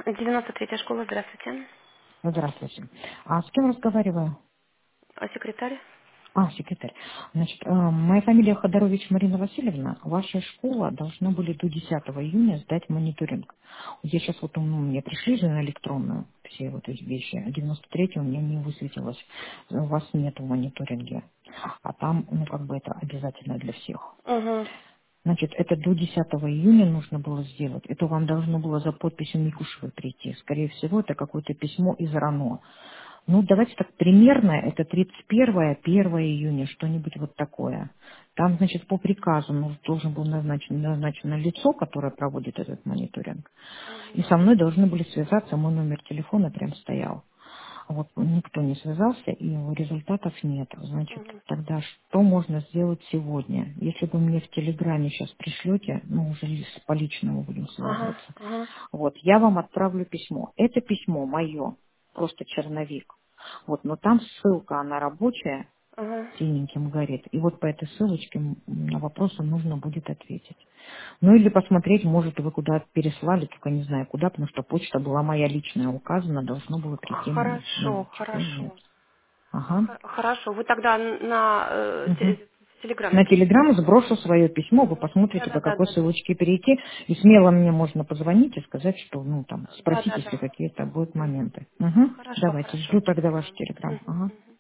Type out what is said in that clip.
93-я школа, здравствуйте. Здравствуйте. А с кем разговариваю? А секретарь? Секретарь. Значит, моя фамилия Ходорович Марина Васильевна. Ваша школа должна были до 10 июня сдать мониторинг. Вот я сейчас вот мне пришли же на электронную все вот эти вещи. 93 у меня не высветилось. У вас нет в мониторинге. А там, ну, как бы это обязательно для всех. Угу. Значит, это до 10 июня нужно было сделать. Это вам должно было за подписью Микушевой прийти. Скорее всего, это какое-то письмо из РАНО. Ну, давайте так примерно, это 31 1 июня, что-нибудь вот такое. Там, значит, по приказу должен был назначено лицо, которое проводит этот мониторинг. И со мной должны были связаться, мой номер телефона прям стоял. Вот никто не связался, и результатов нет. Значит, Угу. тогда что можно сделать сегодня? Если вы мне в Телеграме сейчас пришлете, ну, уже по личному будем Ага, связываться. ага, Вот, я вам отправлю письмо. Это письмо мое, просто черновик. Вот, но там ссылка, она рабочая, ага. синеньким горит. И вот по этой ссылочке на вопросы нужно будет ответить. Ну или посмотреть, может, вы куда переслали, только не знаю куда, потому что почта была моя личная указана, должно было прийти, Хорошо, ну, число нет. хорошо. Ага. Хорошо. Вы тогда на Мгм. в Телеграме На пишите. Телеграм сброшу свое письмо, вы Угу. Да, посмотрите, да, по да, какой да, да. ссылочке перейти, и смело мне можно позвонить и сказать, что, ну, там, Да, спросить, да, если да. какие-то будут Мгм. моменты. Угу. Хорошо, Давайте, хорошо, жду тогда спасибо. ваш Телеграм. Мгм, Ага. мгм.